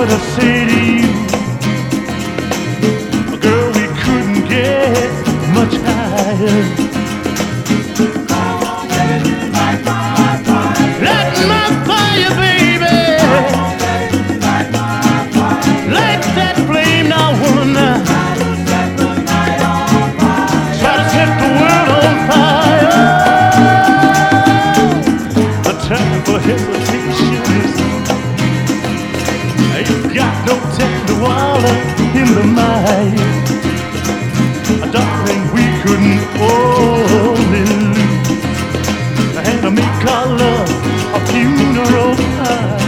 what I say to you. Girl, we couldn't get much higher. Light my fire, baby. Light that flame now, woman. Try to set the world on fire. A time for hesitation. Ain't got no tender water in the mine. Darling, we couldn't only lose. And to make our love a funeral pyre.